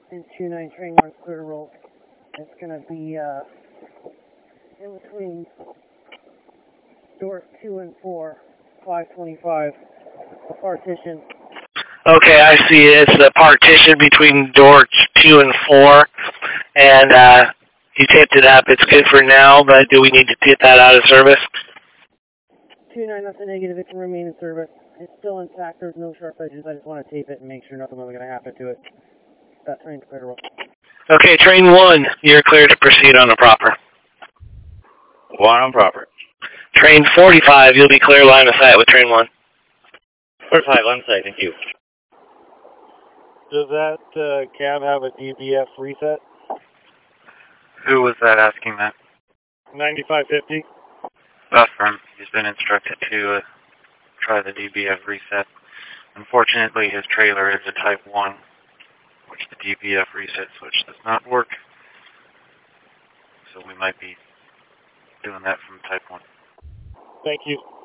in 29 train 1 clear to roll. It's going to be in between doors 2 and 4, 525, a partition. Okay, I see it. It's the partition between doors 2 and 4, and you taped it up. It's good for now, but do we need to get that out of service? 29, that's a negative. It can remain in service. It's still intact. There's no sharp edges. I just want to tape it and make sure nothing was going to happen to it. That train's clear to roll. Okay, train 1, you're clear to proceed on the proper. 1 on proper. Train 45, you'll be clear line of sight with train 1. 45, line of sight, thank you. Does that cab have a DBF reset? Who was that asking that? 9550? That's from. He's been instructed to try the DBF reset. Unfortunately, his trailer is a Type 1, which the DBF reset switch does not work. So we might be doing that from Type 1. Thank you.